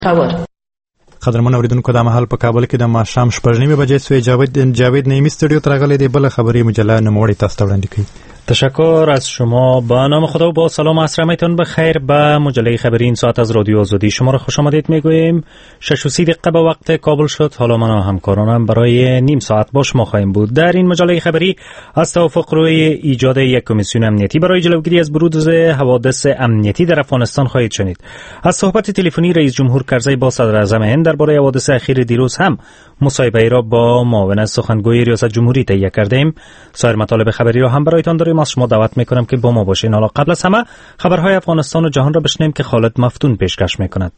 خبر قدرمن اوریدونکو د محل په کابل کې د ماښام 6:30 بجې سوی جاوید نیمی استودیو ترغلې دی بل خبری مجله نموړی تاسو ته وړاندې کړي. تشکر از شما. با نام خدا و با سلام و عصرمتون بخیر. به مجله خبری این ساعت از رادیو آزادی شما را خوش آمدید میگوییم. 6:30 به وقت کابل شد. حالا من و همکارانم برای نیم ساعت با شما خواهیم بود. در این مجله خبری از توافق روی ایجاد یک کمیسیون امنیتی برای جلوگیری از بروز حوادث امنیتی در افغانستان خواهید شنید. از صحبت تلفنی رئیس جمهور کرزی با صدر اعظم هند درباره حوادث اخیر دیروز هم مصاحبه را با معاون سخنگوی ریاست جمهوری تهیه کردیم. سایر مطالب خبری را هم برایتان داریم. از شما دعوت میکنم که با ما باشین. حالا قبل از همه خبرهای افغانستان و جهان را بشنویم که خالد مفتون پیشکش میکند.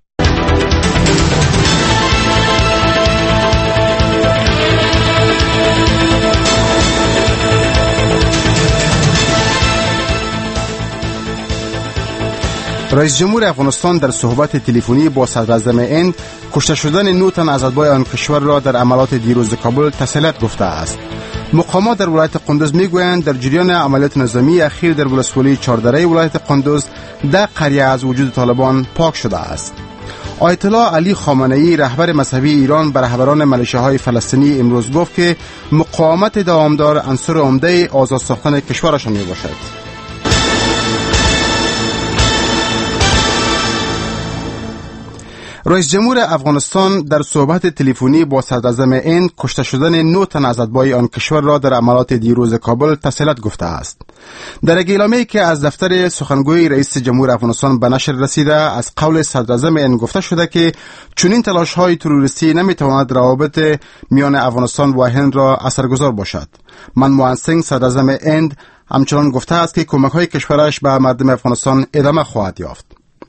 رئیس جمهور افغانستان در صحبت تلفنی با صدر اعظم هند کشته شدن 9 تن از اتباع آن کشور را در عملیات دیروز کابل تسلیت گفته است. مقامات در ولایت قندوز میگویند در جریان عملیات نظامی اخیر در ولسوالی چهاردره ولایت قندوز 10 قریه از وجود طالبان پاک شده است. آیت الله علی خامنه‌ای رهبر مذهبی ایران به رهبران ملیشه‌های فلسطینی امروز گفت که مقاومت دوامدار عنصر عمده آزاد ساختن کشورشان میباشد. رئیس جمهور افغانستان در صحبت تلفنی با صدر اعظم هند کشته شدن 9 تن از اتباع آن کشور را در عملیات دیروز کابل تسلیت گفته است. در اعلامیه‌ای که از دفتر سخنگوی رئیس جمهور افغانستان به نشر رسیده از قول صدر اعظم هند گفته شده که چنین تلاش‌های تروریستی نمی‌تواند روابط میان افغانستان و هند را اثرگذار باشد. منموهن سینگ صدر اعظم هند همچنان گفته است که کمک‌های کشورش به مردم افغانستان ادامه خواهد یافت.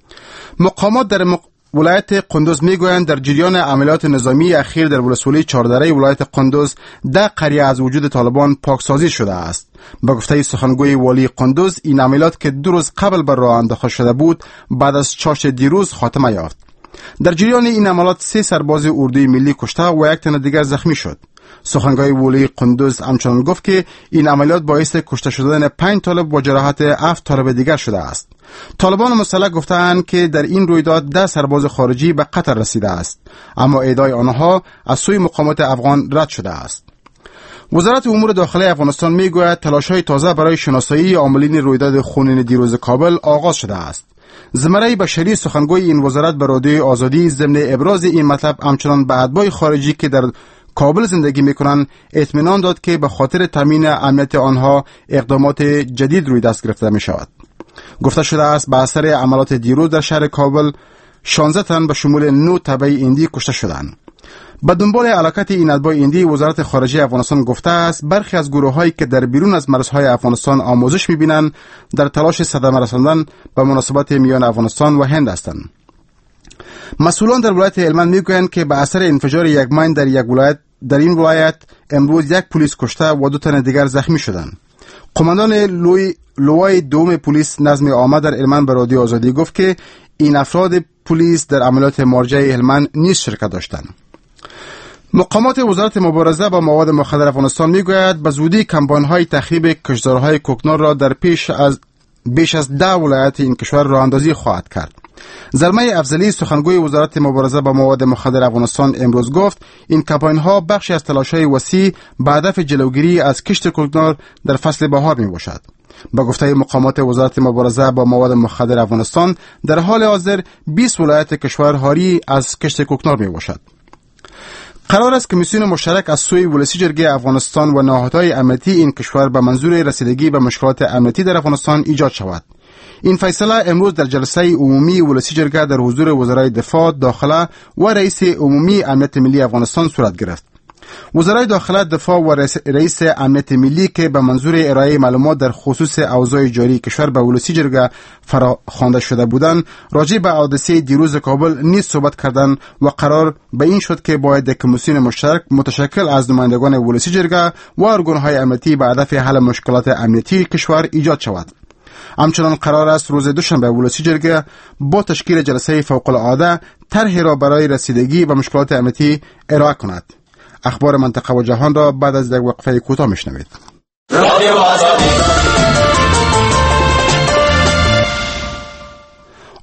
مقامات در ولایت قندوز میگویند در جریان عملیات نظامی اخیر در ولسوالی چهاردره ولایت قندوز 10 قریه از وجود طالبان پاکسازی شده است. به گفته سخنگوی والی قندوز این عملیات که 2 روز قبل بر راه انداخته شده بود بعد از چاش دیروز خاتمه یافت. در جریان این عملیات 3 سرباز اردوی ملی کشته و 1 تن دیگر زخمی شد. سخنگوی والی قندوز همچنان گفت که این عملیات باعث کشته شدن 5 طالب و جراحت 7 طالب دیگر شده است. طالبان مسلح گفتند که در این رویداد 10 سرباز خارجی به قتل رسیده است، اما ادعای آنها از سوی مقامات افغان رد شده است. وزارت امور داخلی افغانستان میگوید تلاش‌های تازه برای شناسایی عاملین رویداد خونین دیروز کابل آغاز شده است. زمره بشری سخنگوی این وزارت به رادیو آزادی ضمن ابراز این مطلب همچنان به اتباع خارجی که در کابل زندگی میکنند اطمینان داد که به خاطر تامین امنیت آنها اقدامات جدید روی دست گرفته می شود. گفته شده است به اثر عملیات دیروز در شهر کابل 16 تن به شمول 9 تبع هندی کشته شدند. به دنبال هلاکت این اتباع هندی وزارت خارجه افغانستان گفته است برخی از گروه‌هایی که در بیرون از مرزهای افغانستان آموزش می‌بینند در تلاش صدمه رساندن به مناسبات میان افغانستان و هند هستند. مسئولان در ولایت هلمند میگویند که به اثر انفجار یک ماین در این ولایت امروز 1 پلیس کشته و 2 تن دیگر زخمی شدند. قماندان لوای دوم پلیس نظم عامه در هلمند به رادیو آزادی گفت که این افراد پلیس در عملیات مارجه هلمند نیز شرکت داشتند. مقامات وزارت مبارزه با مواد مخدر افغانستان میگوید به زودی کمپاین‌های تخریب کشتزارهای کوکنار را در بیش از 10 ولایت این کشور راه اندازی خواهد کرد. زلمه افضلی سخنگوی وزارت مبارزه با مواد مخدر افغانستان امروز گفت این کمپاین‌ها بخشی از تلاش‌های وسیع به هدف جلوگیری از کشت کوکنار در فصل بهار میباشد. با گفته مقامات وزارت مبارزه با مواد مخدر افغانستان در حال حاضر 20 ولایت کشور حاری از کشت کوکنار میباشد. قرار است کمیسیون مشترک از سوی ولسی جرگه افغانستان و نهادهای امنیتی این کشور به منظور رسیدگی به مشکلات امنیتی در افغانستان ایجاد شود. این فیصله امروز در جلسه عمومی ولسی جرگه در حضور وزرای دفاع، داخله و رئیس عمومی امنیت ملی افغانستان صورت گرفت. وزرای داخله، دفاع و رئیس امنیت ملی که به منظور ارائه معلومات در خصوص اوضاع جاری کشور به ولسی جرگه فراخوانده شده بودند، راجع به حادثه دیروز کابل نیز صحبت کردند و قرار به این شد که باید کمیسیون مشترک متشکل از نمایندگان ولسی جرگه و ارگان‌های امنیتی به هدف حل مشکلات امنیتی کشور ایجاد شود. همچنان قرار است روز دوشنبه ولسی جرگه با تشکیل جلسه فوق العاده طرحی را برای رسیدگی به مشکلات امنیتی ارائه کند. اخبار منطقه و جهان را بعد از یک وقفه کوتاه میشنوید.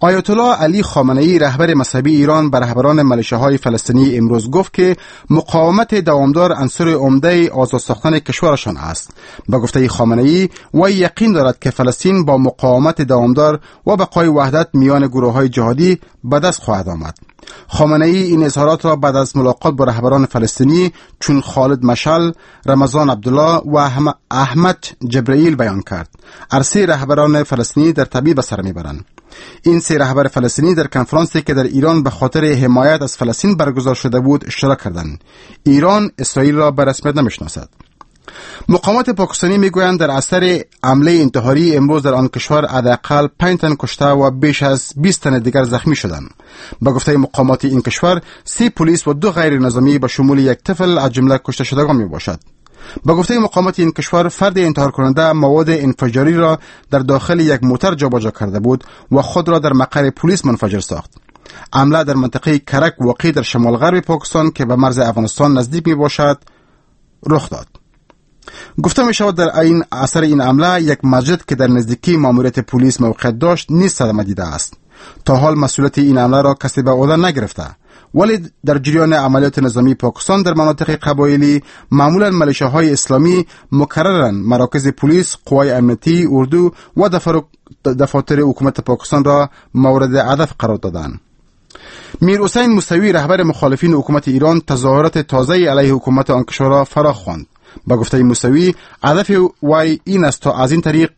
آیت الله علی خامنه‌ای رهبر مذهبی ایران به رهبران ملیشه‌های فلسطینی امروز گفت که مقاومت دوامدار عنصر عمده آزاد ساختن کشورشان است. به گفته خامنه‌ای وی یقین دارد که فلسطین با مقاومت دوامدار و بقای وحدت میان گروه‌های جهادی به دست خواهد آمد. خامنه‌ای این اظهارات را بعد از ملاقات با رهبران فلسطینی چون خالد مشعل، رمضان عبدالله و احمد جبرائیل بیان کرد. عرصه رهبران فلسطینی در تبعید به سر میبرند. این سه رهبر فلسطینی در کنفرانسی که در ایران به خاطر حمایت از فلسطین برگزار شده بود اشتراک کردند. ایران اسرائیل را به رسمیت نمیشناسد. مقامات پاکستانی میگویند در اثر حمله انتحاری امروز در آن کشور حداقل 5 تن کشته و بیش از 20 تن دیگر زخمی شدند. به گفته مقامات این کشور 3 پلیس و 2 غیر نظامی به شمول 1 طفل از جمله کشته شدگان میباشد. به گفته مقامات این کشور فرد انتحار کننده مواد انفجاری را در داخل یک موتر جابجا کرده بود و خود را در مقر پلیس منفجر ساخت. حمله در منطقه کرک واقع در شمال غرب پاکستان که به مرز افغانستان نزدیک میباشد رخ داد. گفته می شود در این اثر این حمله یک مسجد که در نزدیکی ماموریت پلیس موقعیت داشت نیز صدمه دیده است. تا حال مسئولیت این حمله را کسی به عهده نگرفته، ولی در جریان عملیات نظامی پاکستان در مناطق قبایلی معمولا ملیشه‌های اسلامی مکرراً مراکز پلیس، قوای امنیتی، اردو و دفاتر حکومت پاکستان را مورد هدف قرار دادند. میر حسین موسوی رهبر مخالفین حکومت ایران تظاهرات تازه علیه حکومت آن کشور را فراخ خواند. با گفته موسوی هدف وی این است تا از این طریق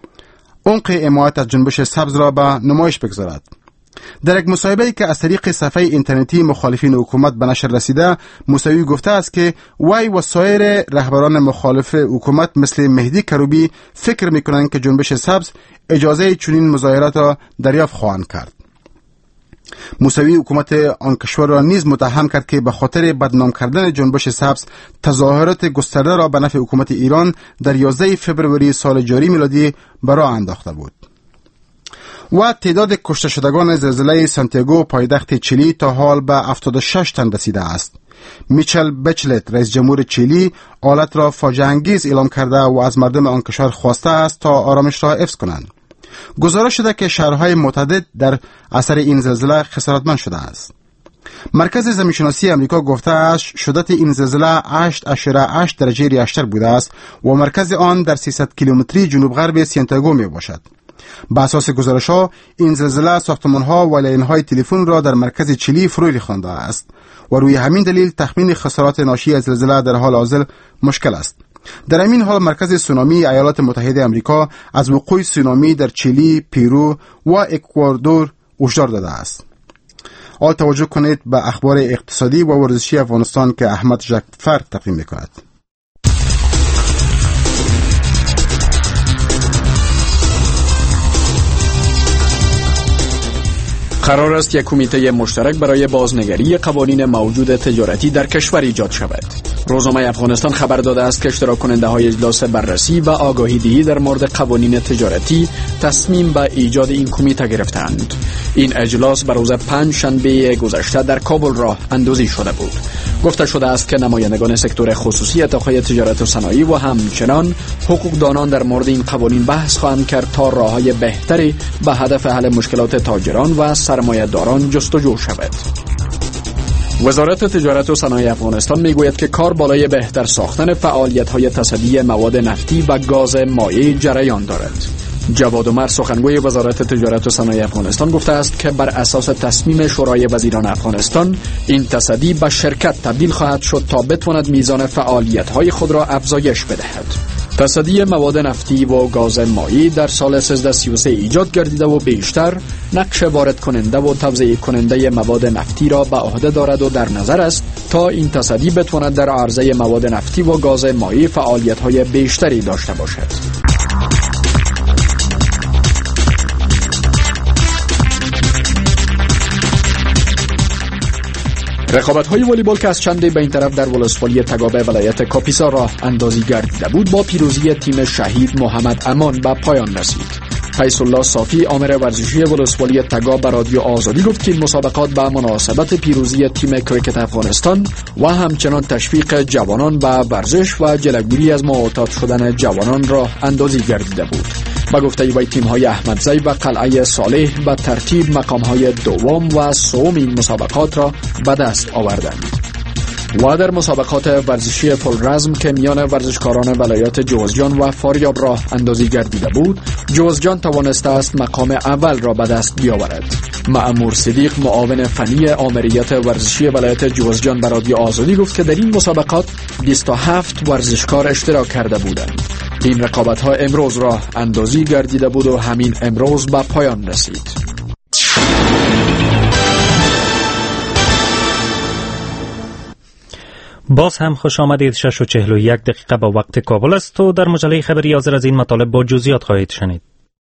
عمق حمایت از جنبش سبز را به نمایش بگذارد. در یک مصاحبه‌ای که از طریق صفحه اینترنتی مخالفین حکومت به نشر رسیده، موسوی گفته است که وی و سایر رهبران مخالف حکومت مثل مهدی کروبی فکر می‌کنند که جنبش سبز اجازه چنین مظاهرات را دریافت خواهند کرد. موسوی حکومت آن کشور را نیز متهم کرد که به خاطر بدنام کردن جنبش سبز تظاهرات گسترده را به نفع حکومت ایران در 11 فوریه سال جاری میلادی به راه انداخته بود. و تعداد کشته شدگان زلزله سانتیاگو پایتخت چیلی تا حال به 76 تن رسیده است. میچل بچلت رئیس جمهور چیلی حالت را فاجعه انگیز اعلام کرده و از مردم آن کشور خواسته است تا آرامش را حفظ کنند. گزارش شده که شهرهای متعدد در اثر این زلزله خسارتمند شده است. مرکز زمینشناسی امریکا گفته است شدت این زلزله 8.8 درجه ریشتر بوده است و مرکز آن در 300 کیلومتری جنوب غرب سانتیاگو می باشد. به اساس گزارش‌ها این زلزله ساختمان‌ها و لاین‌های تلفن را در مرکز چیلی فرو ریخته است و روی همین دلیل تخمین خسارات ناشی از زلزله در حال حاضر مشکل است. در همین حال مرکز سونامی ایالات متحده آمریکا از وقوع سونامی در چیلی، پیرو و اکوادور هشدار داده است. حال توجه کنید به اخبار اقتصادی و ورزشی افغانستان که احمد جعفر تقدیم می‌کند. قرار است یک کمیته مشترک برای بازنگری قوانین موجود تجارتی در کشور ایجاد شود. روزنامه افغانستان خبر داده است که اشتراک کننده های اجلاس بررسی و آگاهی دهی در مورد قوانین تجارتی تصمیم به ایجاد این کمیته گرفتند. این اجلاس بر روز 5 شنبه گذشته در کابل راه اندازی شده بود. گفته شده است که نمایندگان سکتور خصوصی اتحادیه تجارت و صنایع و همچنان حقوقدانان در مورد این قوانین بحث خواهند کرد تا راه‌های بهتری به هدف حل مشکلات تاجران و سرمایه‌داران جستجو شود. وزارت تجارت و صنایع افغانستان میگوید که کار بالای بهتر ساختن فعالیت‌های تصدی مواد نفتی و گاز مایع جریان دارد. جواد عمر سخنگوی وزارت تجارت و صنایع افغانستان گفته است که بر اساس تصمیم شورای وزیران افغانستان این تصدی به شرکت تبدیل خواهد شد تا بتواند میزان فعالیت‌های خود را افزایش بدهد. تصدی مواد نفتی و گاز مایع در سال 1333 ایجاد گردیده و بیشتر نقش وارد کننده و توزیع کننده مواد نفتی را به عهده دارد و در نظر است تا این تصدی بتواند در عرضه مواد نفتی و گاز مایع فعالیت‌های بیشتری داشته باشد. رقابت‌های والیبال که از چندی به این طرف در ولسوالی تگابه ولایت کاپیسا راه اندازی گردیده بود با پیروزی تیم شهید محمد امان به پایان رسید. فیض الله صافی آمر ورزشی ولسوالی تگاب به رادیو آزادی گفت که این مسابقات به مناسبت پیروزی تیم کریکت افغانستان و همچنان تشویق جوانان به ورزش و جلوگیری از معتاد شدن جوانان راه اندازی گردیده بود. با گفته وی تیم‌های احمدزی و قلعه صالح به ترتیب مقام‌های دوم و سوم این مسابقات را به دست آوردند. و در مسابقات ورزشی فولرزم که میان ورزشکاران ولایات جوزجان و فاریاب راه اندازی گردیده بود، جوزجان توانسته است مقام اول را به دست بیاورد. مأمور صدیق، معاون فنی آمریت ورزشی ولایت جوزجان، به رادیو آزادی گفت که در این مسابقات 27 ورزشکار اشتراک کرده بودند. این رقابت‌ها امروز راه اندازی گردیده بود و همین امروز به پایان رسید. باز هم خوش آمدید. 6:41 با وقت کابل است و در مجله خبری حاضر از این مطالب با جزئیات خواهید شنید.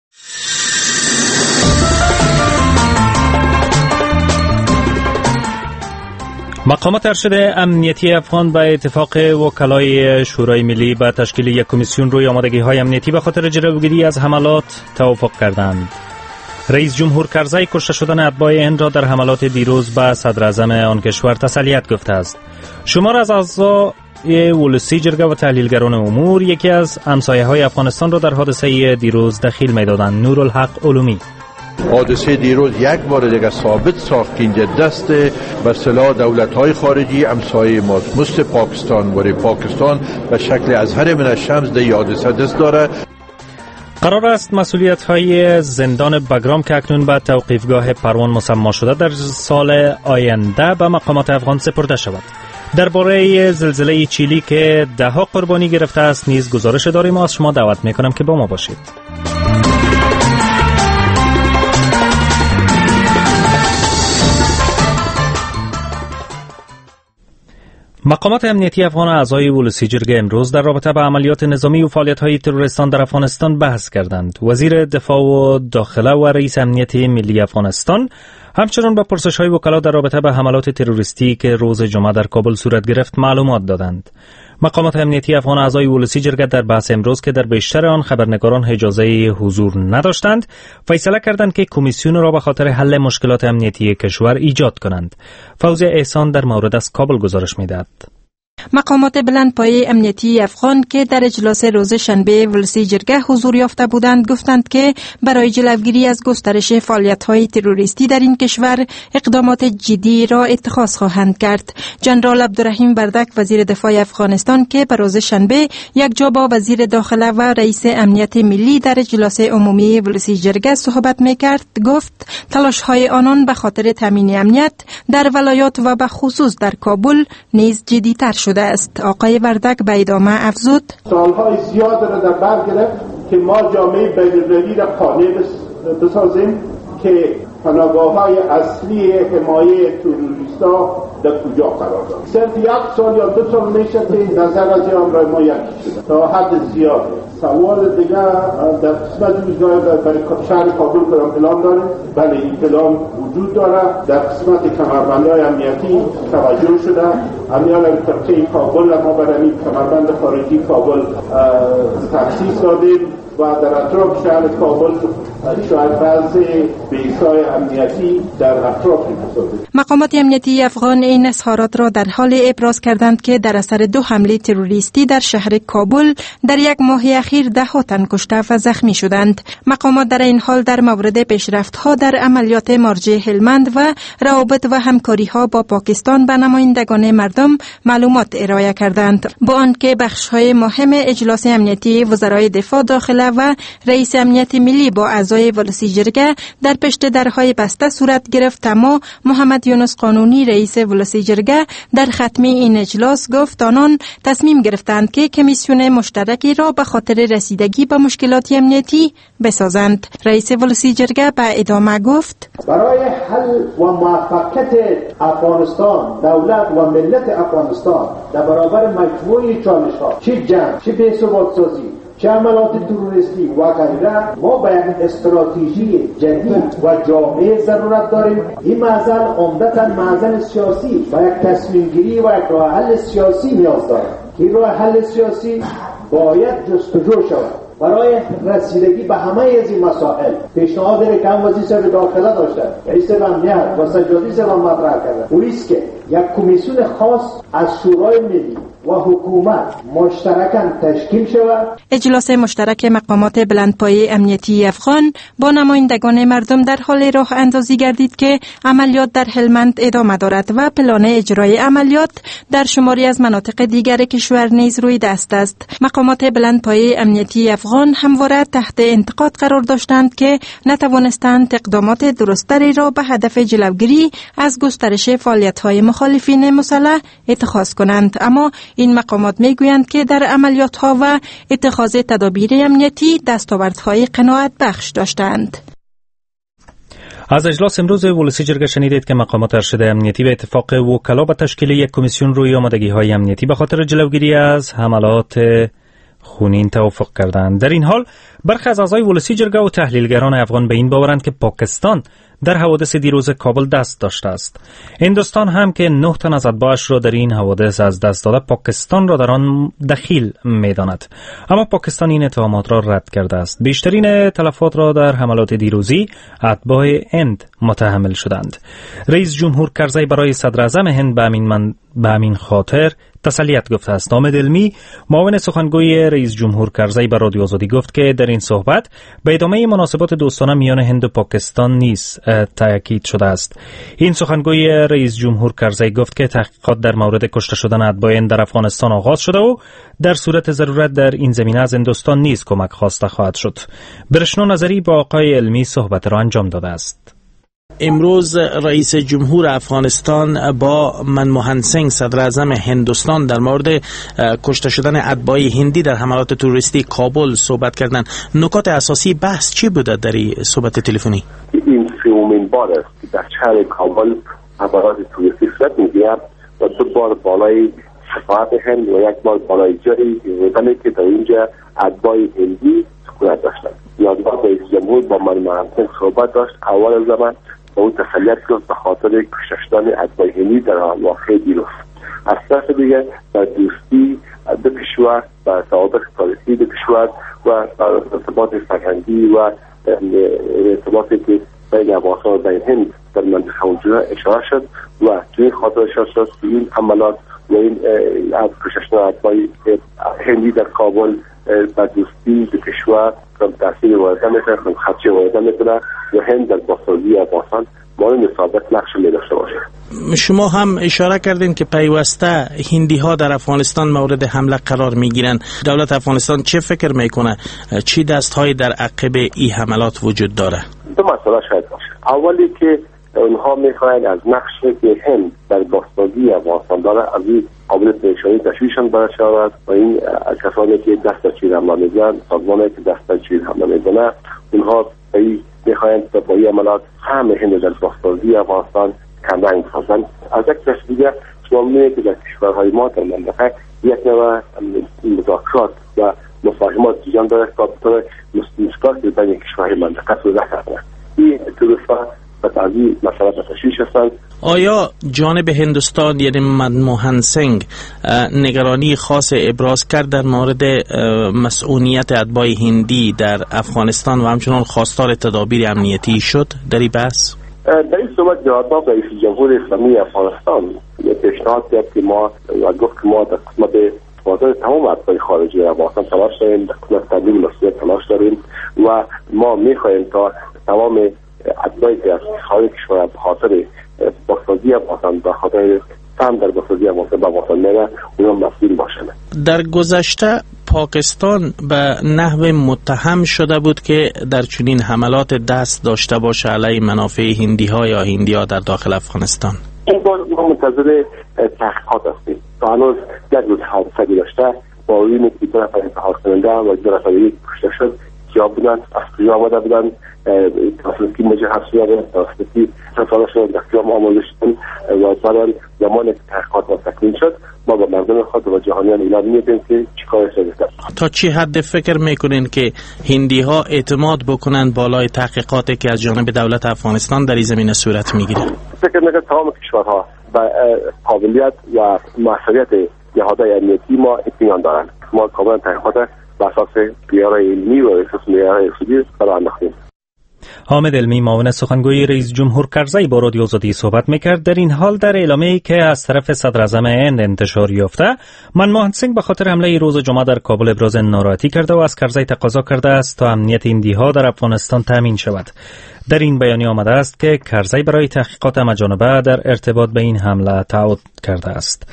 مقامات ارشد امنیتی افغان به اتفاق وکلای شورای ملی به تشکیل یک کمیسیون روی آمادگی‌های امنیتی به خاطر جلوگیری از حملات توافق کردند. رئیس جمهور کرزی کشته شدن اتباع هند را در حملات دیروز به صدر اعظم آن کشور تسلیت گفته است. شمار از اعضای ولسی جرگه و تحلیلگران امور یکی از همسایه‌های افغانستان را در حادثه دیروز دخیل می‌دادند. نورالحق علومی: حادثه دیروز یک بار دیگر ثابت ساخت که اینجا دست به اصطلاح دولت‌های خارجی همسایه ماست، مثل پاکستان و پاکستان به شکل ازهر من الشمس در حادثه دست داره. قرار است مسئولیت‌های زندان بگرام که اکنون به توقیفگاه پروان مسما شده در سال آینده به مقامات افغان سپرده شود. درباره زلزله چیلی که 10 قربانی گرفته است نیز گزارش داریم. از شما دعوت می‌کنم که با ما باشید. مقامات امنیتی افغان و اعضای ولسی جرگه امروز در رابطه با عملیات نظامی و فعالیت‌های تروریستان در افغانستان بحث کردند. وزیر دفاع و داخله و رئیس امنیت ملی افغانستان همچنین به پرسش‌های وکلا در رابطه با حملات تروریستی که روز جمعه در کابل صورت گرفت معلومات دادند. مقامات امنیتی افغان و اعضای ولسی جرگه در بحث امروز که در بیشتر آن خبرنگاران اجازه حضور نداشتند، فیصله کردند که کمیسیون را به خاطر حل مشکلات امنیتی کشور ایجاد کنند. فوزیه احسان در مورد از کابل گزارش می‌دهد. مقامات بلندپایه امنیتی افغان که در اجلاس روز شنبه ولسی جرگه حضور یافته بودند گفتند که برای جلوگیری از گسترش فعالیت‌های تروریستی در این کشور اقدامات جدی را اتخاذ خواهند کرد. جنرال عبدالرحیم بردک وزیر دفاع افغانستان که بر روز شنبه یکجا با وزیر داخله و رئیس امنیت ملی در اجلاس عمومی ولسی جرگه صحبت می‌کرد گفت تلاش‌های آنان به خاطر تامین امنیت در ولایات و به خصوص در کابل نیز جدی‌تر شده است. آقای وردک به ادامه افزود: سالهای زیاد را در بر گرفت که ما جامعه بین‌المللی را قانع بسازیم که پناهگاه‌های اصلی حمایه تروریستا در کجا قرار دارد. صرف 1 سال یا 2 سال میشه که نظر از آن را ما یکی شده تا حد زیاد. سوال دیگر در قسمت روزگاه برای شهر کابل پلان داریم. بله این پلان وجود داره. در قسمت کمربندهای امنیتی توجه شده. امیال طبقه کابل ما برای کمربند خارجی کابل تخصیص دادیم و در اطراف شهر کابل شاید بعضی بیس‌های امنیتی در اطراف می‌سازیم. مقامات امنیتی افغان این اظهارات را در حال ابراز کردند که در اثر 2 حمله تروریستی در شهر کابل در 1 ماه اخیر 10 تن کشته و زخمی شدند. مقامات در این حال در مورد پیشرفت‌ها در عملیات مارج هلمند و روابط و همکاری‌ها با پاکستان به نمایندگان مردم معلومات ارائه کردند، با آنکه بخش‌های مهم اجلاس امنیتی وزرای دفاع داخله و رئیس امنیت ملی با اعضای ولسی جرگه در پشت درهای بسته صورت گرفت. اما محمد یونس قانونی رئیس ولسی جرگه در ختمی این اجلاس گفت آنان تصمیم گرفتند که کمیسیون مشترکی را به خاطر رسیدگی به مشکلات امنیتی بسازند. رئیس ولسی جرگه به ادامه گفت: برای حل و موفقیت افغانستان، دولت و ملت افغانستان در برابر مجموعه چالش‌ها، چه جنگ، چه بی‌ثبات‌سازی، چه عملات تروریستی و غیره، ما به یک استراتژی جدید و جامع ضرورت داریم. این معضل عمدتاً معضل سیاسی و یک تصمیم گیری و یک راه حل سیاسی نیاز دارد. این راه حل سیاسی باید جستجو شود. برای رسیدگی به همه از این مسائل پیشنهاد که هم وزیر صاحب داخله داشتن، رئیس امنیت و سجادی صاحب مطرح کردن، او است که یک کمیسیون خاص از شورای ملی و حکومت مشترکاً تشکیل شود. اجلاس مشترک مقامات بلندپایه امنیتی افغان با نمایندگان مردم در حال راه اندازی گردید که عملیات در هلمند ادامه دارد و پلان اجرای عملیات در شماری از مناطق دیگر کشور نیز روی دست است. مقامات بلندپایه امنیتی افغان همواره تحت انتقاد قرار داشتند که نتوانستند اقدامات درستری را به هدف جلوگیری از گسترش فعالیت‌های مخالفین مسلح اتخاذ کنند، اما این مقامات میگویند که در عملیات‌ها و اتخاذ تدابیر امنیتی دستاوردهای قناعت بخش داشتند. از اجلاس امروز ولسی جرگه شنیدید که مقامات ارشد امنیتی به اتفاق وکلا به تشکیل یک کمیسیون روی آمادگی‌های امنیتی به خاطر جلوگیری از حملات خونین توافق کردند. در این حال برخی از اعضای ولسی جرگه و تحلیلگران افغان به این باورند که پاکستان در حوادث دیروز کابل دست داشته است. هندوستان هم که 9 تن از اتباعش را در این حوادث از دست داده، پاکستان را در آن دخیل می‌داند. اما پاکستان این اتهامات را رد کرده است. بیشترین تلفات را در حملات دیروزی اتباع هند متحمل شدند. رئیس جمهور کرزی برای صدر اعظم هند به همین خاطر تسلیت گفته است. حامد علمی، معاون سخنگوی رئیس جمهور کرزی، به رادیو آزادی گفت که در این صحبت به ادامه مناسبات دوستانه میان هند و پاکستان نیز تاکید شده است. این سخنگوی رئیس جمهور کرزی گفت که تحقیقات در مورد کشته شدن اتباع هند در افغانستان آغاز شده و در صورت ضرورت در این زمینه از هندوستان نیز کمک خواسته خواهد شد. برشنو نظری با آقای علمی صحبت را انجام داده است. امروز رئیس جمهور افغانستان با منموهن سینگ صدر اعظم هندوستان در مورد کشته شدن اتباع هندی در حملات تروریستی کابل صحبت کردند. نکات اساسی بحث چی بوده در این صحبت تلفنی؟ این سومین بار است که در شهر کابل حملات تروریستی صورت می‌گیرد و 2 بار بالای سفارت هند و 1 بار بالای جایی که در اینجا اتباع هندی سکونت داشتند. یادگار رئیس جمهور با منموهن سینگ صحبت داشت. اول زمان او تسلیت کرد به خاطر کشته شدن اتباع هندی در واقعه دیروز. از طرف دیگر در دوستی دو کشور و توافق تاریخی دو کشور و ارتباط فرهنگی و ارتباطی که بین افغانستان و بین هند در منطقه اونجا اشاره شد و توی خاطر اشاره شد که این عملات و این کشته شدن اتباع هندی در کابل و دوستی دو کشور تاثیر وارد میکنه، خدشه وارد میکنه و هند در بازسازی افغانستان مانند سابق نقش داشته باشه. شما هم اشاره کردین که پیوسته هندی ها در افغانستان مورد حمله قرار میگیرن. دولت افغانستان چه فکر میکنه؟ چی دستهایی در عقب این حملات وجود داره؟ 2 مسئله شاید باشه. اولی که اونها میخواهند از نقشی که هند در بازسازی افغانستان داره از این قابل پیشانی تشویشان برشود و این کسانی که دست در چیر حمله میزنن، سازمانی که دست در چیر حمله میزنن، اونها میخواهند با این عملات همه هند در بازسازی افغانستان کمرنگ سازند. از یک طرف دیگر شما می‌بینید که در کشورهای ما در منطقه یک نوع مذاکرات و مفاهمات جریان داره تا بطور مشترک بین کشورهای منطقه صورت گیرد. این طرف‌ها به تعزیز مسئله تشویش هستند. آیا جانب هندوستان یعنی منموهن سینگ نگرانی خاص ابراز کرد در مورد مسئولیت اتباع هندی در افغانستان و همچنان خواستار تدابیر امنیتی شد در این بحث؟ در این صورت جواب رئیس جمهور اسلامی افغانستان پیشنهاد کرد که ما گفت که ما در قسمت حاضر تمام اتباع خارجی افغانستان تلاش داریم، در قسمت تبدیل مسئولیت تلاش داریم و ما میخواهیم تا تمام اتباعی که از خارج کشور به خاطر بازسازی افغانستان به خاطر سهم در بازسازی افغانستان به افغانستان میره اونها مسئول باشند. در گذشته پاکستان به نحو متهم شده بود که در چنین حملات دست داشته باشه علیه منافع هندی ها یا هندی ها در داخل افغانستان. این بار ما منتظر تحقیقات هستیم. تا هنوز 1 روز حادثه گذشته با این که 2 نفر انتحار کننده و 2 نفر کشته شد کیا بودند، از کجا آمده بودند، توسط کی مجرد حبس شدند، توسط کی رسانه شدند، در کجا آموزش شدند و بعد زمان که تحقیقات تکمیل شد ما با مردم خود و جهانیان اعلام می‌کنیم که چیکار شده. تا چی حد فکر میکنین که هندی ها اعتماد بکنند بالای تحقیقاتی که از جانب دولت افغانستان در این زمینه صورت میگیره؟ فکر میکنم تمام کشورها با قابلیت و مسئولیت نهادهای امنیتی ما اطمینان دارند. ما کاملا تحقیقات بر اساس معیارهای علمی و اساس معیارهای اصولی برآورده. حامد علمی معاون سخنگوی رئیس جمهور کرزی با رادیو آزادی صحبت میکرد. در این حال در اعلامیه‌ای که از طرف صدر اعظم هند انتشار یافته، منموهن سینگ به خاطر حمله روز جمعه در کابل ابراز ناراحتی کرده و از کرزی تقاضا کرده است تا امنیت هندی‌ها در افغانستان تامین شود. در این بیانیه آمده است که کرزی برای تحقیقات همه‌جانبه در ارتباط به این حمله تعهد کرده است.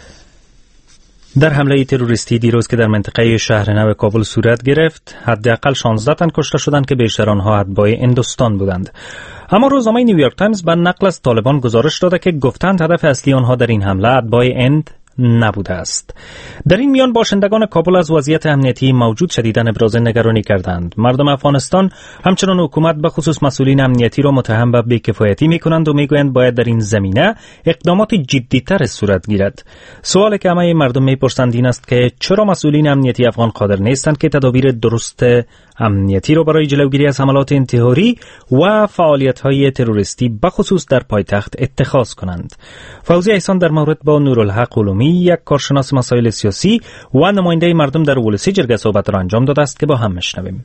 در حمله تروریستی دیروز که در منطقه شهر نو کابل صورت گرفت، حداقل 16 تن کشته شدند که بیشتر آنها اتباع هندوستان بودند. اما روزنامه نیویورک تایمز به نقل از طالبان گزارش داده که گفتند هدف اصلی آنها در این حمله اتباع هند نبوده است. در این میان باشندگان کابل از وضعیت امنیتی موجود شدیداً ابراز نگرانی کردند. مردم افغانستان همچنان حکومت به خصوص مسئولین امنیتی را متهم به بی‌کفایتی می‌کنند و می‌گویند باید در این زمینه اقدامات جدی‌تر صورت گیرد. سوالی که همه مردم می‌پرسند این است که چرا مسئولین امنیتی افغان قادر نیستند که تدابیر درست امنیتی را برای جلوگیری از حملات انتحاری و فعالیت‌های تروریستی به خصوص در پایتخت اتخاذ کنند. فوزی احسان در مورد با نورالحق علومی، یک کارشناس مسائل سیاسی و نماینده مردم در ولسی جرگه صحبت را انجام داده است که با هم میشنویم.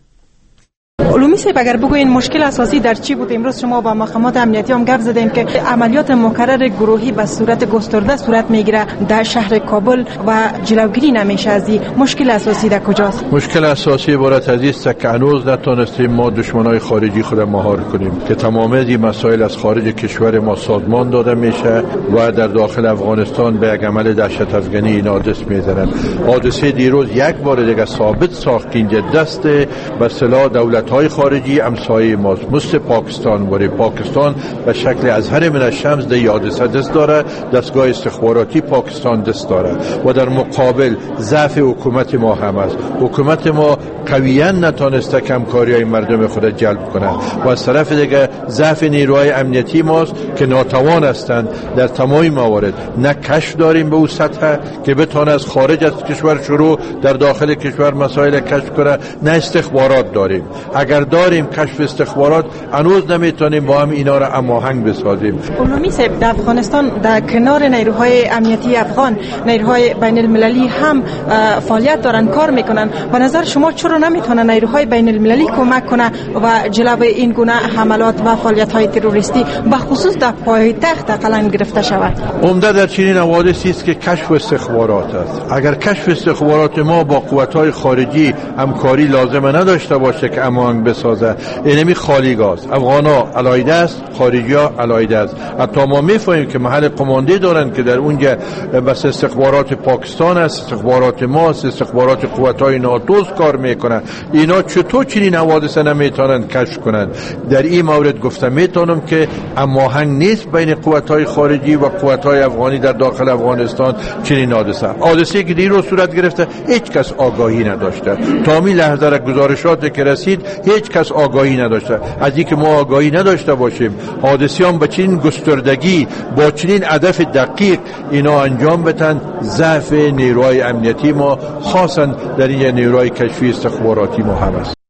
علومی صاحب، اگر بگوین مشکل اساسی در چی بود؟ امروز شما با مقامات امنیتی هم گپ زدین که عملیات مکرر گروهی به صورت گسترده صورت میگیره در شهر کابل و جلوگیری نمیشه از این. مشکل اساسی در کجاست؟ مشکل اساسی عبارت از است که هنوز نتونستیم ما دشمنای خارجی خود مهار کنیم که تمام این مسائل از خارج کشور ما سازمان داده میشه و در داخل افغانستان به یک عمل دهشت افغانی اینا دست میزنن. حادثه دیروز یک بار دیگه ثابت ساخت که اینجا دست به اصطلاح دولت‌های خارجی همسایه ماست، مثل پاکستان و پاکستان به شکل ازهر من الشمس در حادثه دست داره، دستگاه استخباراتی پاکستان دست داره و در مقابل ضعف حکومت ما هم است. حکومت ما قویاً نتونسته همکاری‌های مردم خود جلب کنه و از طرف دیگه ضعف نیروهای امنیتی ماست که ناتوان هستند در تمام موارد. نه کشف داریم به اون سطح که بتونه از خارج از کشور شروع در داخل کشور مسائل کشف کنه، نه استخبارات داریم. اگر داریم کشف استخبارات، هنوز نمیتونیم با هم اینا را هماهنگ بسازیم. علومی صاحب، در افغانستان در کنار نیروهای امنیتی افغان، نیروهای بین المللی هم فعالیت دارن، کار میکنن. به نظر شما چرا نمیتونه نیروهای بین المللی کمک کنه و جلوی این گونه حملات و فعالیت های تروریستی به خصوص در پایتخت اقلا گرفته شود؟ عمده در چنین حوادثی است که کشف استخبارات است. اگر کشف استخبارات ما با قوت‌های خارجی همکاری لازم نداشته باشه که هماهنگ بسازه، اینمی خالی گاز. افغانا علایده است، خارجی‌ها علایده است. حتی ما می‌فهمیم که محل قمانده دارن که در اونجا بس استخبارات پاکستان است، استخبارات ما است، استخبارات قوت‌های ناتو کار میکنن. اینا چطور چنین حوادث نمیتونن کشف کنن؟ در این مورد گفتم میتونم که هماهنگ نیست بین قوت‌های خارجی و قوت‌های افغانی در داخل افغانستان چنین حادثه که دیروز صورت گرفته هیچ کس آگاهی نداشته. تا می لحظه را گزارشاتی که رسید هیچ کس آگاهی نداشته. از اینکه ما آگاهی نداشته باشیم حادثیان با چنین گستردگی با چنین هدف دقیق اینا انجام بدن، ضعف نیروهای امنیتی ما خاصا در این نیروهای کشفی استخباراتی ما هم است.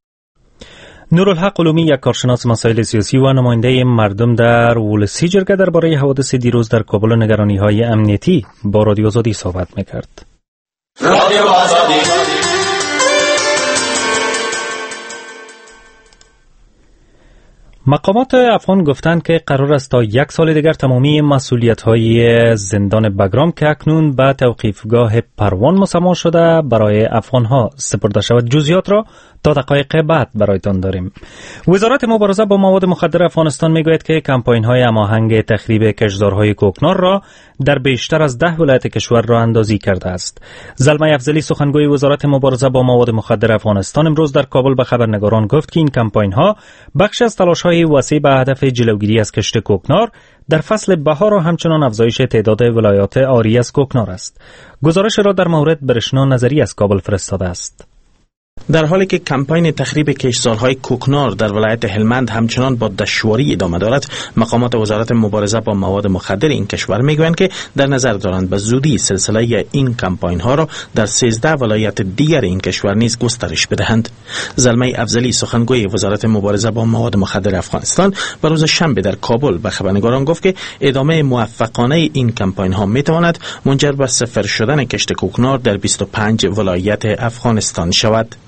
نورالحق علومی، یک کارشناس مسائل سیاسی و نماینده مردم در ولسی جرگه، درباره حوادث دیروز در کابل و نگرانی‌های امنیتی با رادیو آزادی صحبت می‌کرد. رادیو آزادی. مقامات افغان گفتند که قرار است تا 1 سال دیگر تمامی مسئولیت‌های زندان بگرام که اکنون به توقیفگاه پروان مسما شده برای افغان‌ها سپرده شود. جزئیات را تا دقایق بعد برایتان داریم. وزارت مبارزه با مواد مخدر افغانستان میگوید که کمپاین‌های هماهنگ تخریب کشتزارهای کوکنار را در بیشتر از 10 ولایت کشور راه اندازی کرده است. زلمه افضلی، سخنگوی وزارت مبارزه با مواد مخدر افغانستان، امروز در کابل به خبرنگاران گفت که این کمپاین‌ها بخش از تلاش‌های وسیع به هدف جلوگیری از کشت کوکنار در فصل بهار و همچنان افزایش تعداد ولایات عاری از کوکنار است. گزارش را در مورد برشنا نظری از کابل فرستاده است. در حالی که کمپاین تخریب کشتزارهای کوکنار در ولایت هلمند همچنان با دشواری ادامه دارد، مقامات وزارت مبارزه با مواد مخدر این کشور میگویند که در نظر دارند به زودی سلسله این کمپاین ها را در 13 ولایت دیگر این کشور نیز گسترش بدهند. زلمه افضلی، سخنگوی وزارت مبارزه با مواد مخدر افغانستان، به روز شنبه در کابل به خبرنگاران گفت که ادامه موفقانه این کمپاین ها میتواند منجر به صفر شدن کشت کوکنار در 25 ولایت افغانستان شود.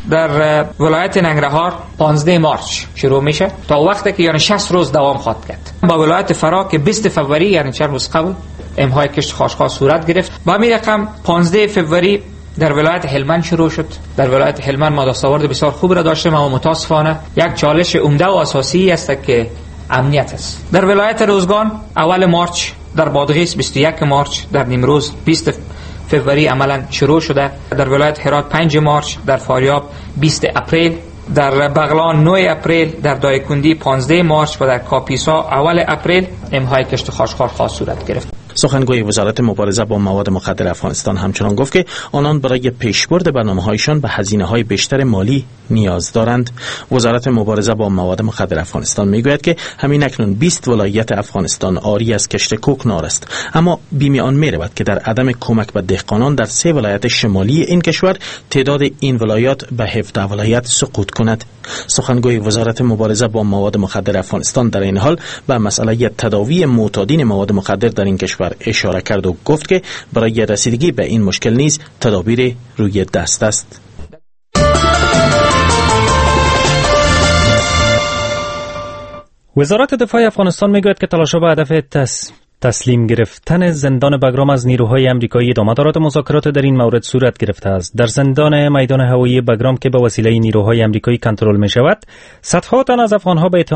در ولایت ننگرهار 15 مارچ شروع میشه تا وقتی که یعنی 60 روز دوام خواهد کرد. با ولایت فرا که 20 فوریه یعنی چند روز قبل امهای کشت خاشقا صورت گرفت. با همین رقم 15 فوریه در ولایت هلمند شروع شد. در ولایت هلمند ما دستاورد بسیار خوب را داشتیم، اما متاسفانه یک چالش عمده و اساسی است که امنیت است. در ولایت روزگان اول مارچ، در بادغیس 21 مارچ، در نیمروز 20 فوریه عملا شروع شده. در ولایت هرات 5 مارچ، در فاریاب 20 اپریل، در بغلان 9 اپریل، در دایکندی 15 مارچ و در کاپیسا اول اپریل امهای کشت خاشقار خاص صورت گرفت. سخنگوی وزارت مبارزه با مواد مخدر افغانستان همچنان گفت که آنان برای پیشبرد برنامه‌هایشان به هزینه‌های بیشتر مالی نیاز دارند. وزارت مبارزه با مواد مخدر افغانستان میگوید که همین اکنون 20 ولایت افغانستان عاری از کشت کوکنار است، اما بیم آن می‌رود که در عدم کمک به دهقانان در 3 ولایت شمالی این کشور تعداد این ولایات به 17 ولایت سقوط کند. سخنگوی وزارت مبارزه با مواد مخدر افغانستان در این حال به مسئله تداوی معتادین مواد مخدر در این کشور اشاره کرد و گفت که برای رسیدگی به این مشکل نیز تدابیر روی دست است. وزارت دفاع افغانستان میگوید که تلاش‌ها به هدف تسلیم گرفتن زندان بگرام از نیروهای امریکایی ادامه دارد. مذاکرات در این مورد صورت گرفته است. در زندان میدان هوایی بگرام که به وسیله نیروهای امریکایی کنترل می شود، صدها تن از افغانها به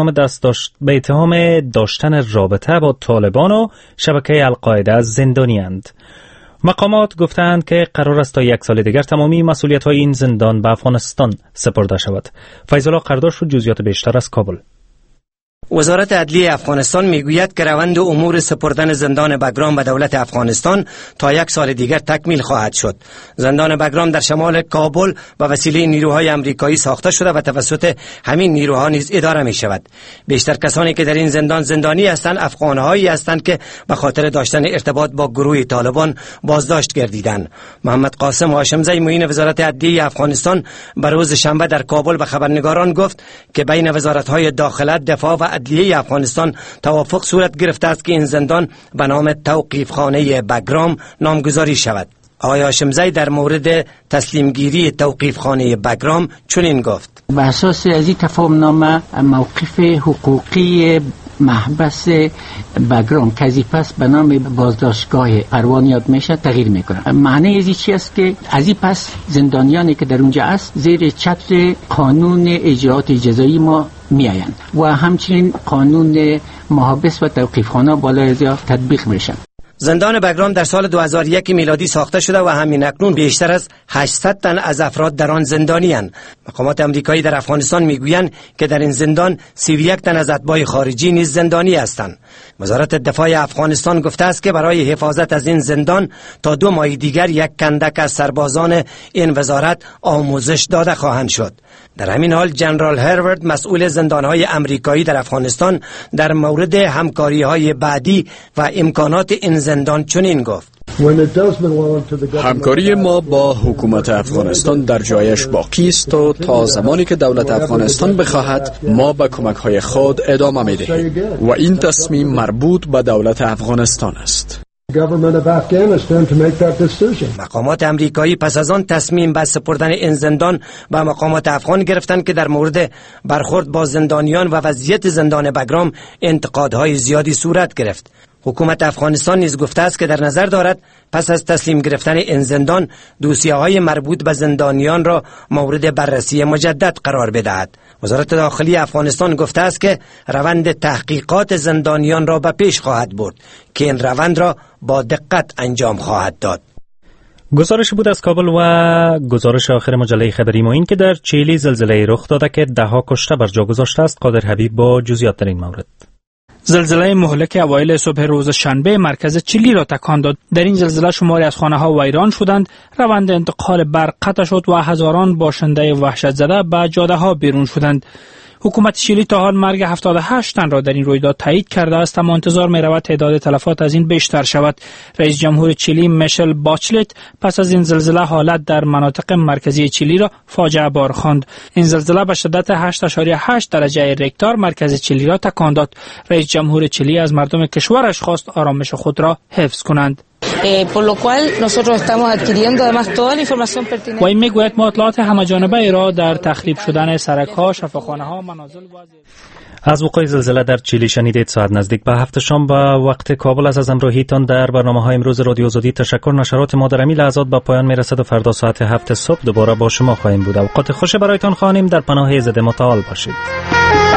اتهام داشتن رابطه با طالبان و شبکه القاعده از زندانی اند. مقامات گفتند که قرار است تا 1 سال دیگر تمامی مسئولیت‌های این زندان به افغانستان سپرده شود. فیض‌الله قرداش و جزئیات بیشتر از کابل. وزارت عدلیه افغانستان میگوید که روند امور سپردن زندان بگرام به دولت افغانستان تا 1 سال دیگر تکمیل خواهد شد. زندان بگرام در شمال کابل به وسیله نیروهای امریکایی ساخته شده و توسط همین نیروها نیز اداره می شود. بیشتر کسانی که در این زندان زندانی هستند افغان‌هایی هستند که به خاطر داشتن ارتباط با گروه طالبان بازداشت گردیدند. محمد قاسم هاشمزی معین وزارت عدلیه افغانستان به روز شنبه در کابل به خبرنگاران گفت که بین وزارت‌های داخله، دفاع و عدلیه افغانستان توافق صورت گرفته است که این زندان به نام توقیفخانه بگرام نامگذاری شود. آقای هاشمزی در مورد تسلیمگیری توقیفخانه بگرام چنین گفت: بر اساس از این تفاهم نامه موقف حقوقی محبس بگرام که از پس به نام بازداشتگاه پروان یاد میشه تغییر میکنه. معنی ازی چی است که از این پس زندانیانی که در اونجا است زیر چتر قانون اجراءات جزایی ما میآیند و همچنین قانون محابس و توقیفخانه بالای از تطبیق میشن. زندان بگرام در سال 2001 میلادی ساخته شده و همین اکنون بیشتر از 800 تن از افراد در آن زندانی اند. مقامات امریکایی در افغانستان میگویند که در این زندان 31 تن از اتباع خارجی نیز زندانی هستند. وزارت دفاع افغانستان گفته است که برای حفاظت از این زندان تا 2 ماه دیگر 1 کندک از سربازان این وزارت آموزش داده خواهند شد. در همین حال جنرال هرورد مسئول زندانهای امریکایی در افغانستان در مورد همکاری‌های بعدی و امکانات این زندان چنین گفت: همکاری ما با حکومت افغانستان در جایش باقی است و تا زمانی که دولت افغانستان بخواهد ما به کمک‌های خود ادامه می‌دهیم و این تصمیم مربوط به دولت افغانستان است. مقامات امریکایی پس از آن تصمیم به سپردن این زندان به مقامات افغان گرفتند که در مورد برخورد با زندانیان و وضعیت زندان بگرام انتقادهای زیادی صورت گرفت. حکومت افغانستان نیز گفته است که در نظر دارد پس از تسلیم گرفتن این زندان دوسیه‌های مربوط به زندانیان را مورد بررسی مجدد قرار بدهد. وزارت داخلی افغانستان گفته است که روند تحقیقات زندانیان را به پیش خواهد برد که این روند را با دقت انجام خواهد داد. گزارش بود از کابل و گزارش آخر مجله خبری ما این که در چیلی زلزله رخ داده که 10 کشته بر جا گذاشته است. قادر حبیب با جزئیات در این مورد. زلزله مهلک اوایل صبح روز شنبه مرکز چیلی را تکان داد. در این زلزله شماری از خانه‌ها ویران شدند، روند انتقال برق قطع شد و هزاران باشنده وحشت زده به جاده‌ها بیرون شدند. حکومت چیلی تا حال مرگ 78 تن را در این رویداد تایید کرده است، اما انتظار می‌رود تعداد تلفات از این بیشتر شود. رئیس جمهور چیلی میشل باچلت پس از این زلزله حالت در مناطق مرکزی چیلی را فاجعه بار خواند. این زلزله به شدت 8.8 درجه ریکتار مرکز چیلی را تکان داد. رئیس جمهور چیلی از مردم کشورش خواست آرامش خود را حفظ کنند. por lo cual nosotros estamos adquiriendo además toda la información pertinente. و این میگوید ما اطلاعات همه‌جانبه را در تخریب شدن سرک‌ها، شفاخانه‌ها، منازل از وقوع زلزله در چیلی شنیدید. ساعت نزدیک به 7 شام به وقت کابل از همراهیتان در برنامه‌های امروز رادیو آزادی تشکر. نشرات ما در همین لحظات به پایان میرسد و فردا ساعت 7 صبح دوباره با شما خواهیم بود. اوقات خوش برایتان خواهیم. در پناه ایزد متعال باشید.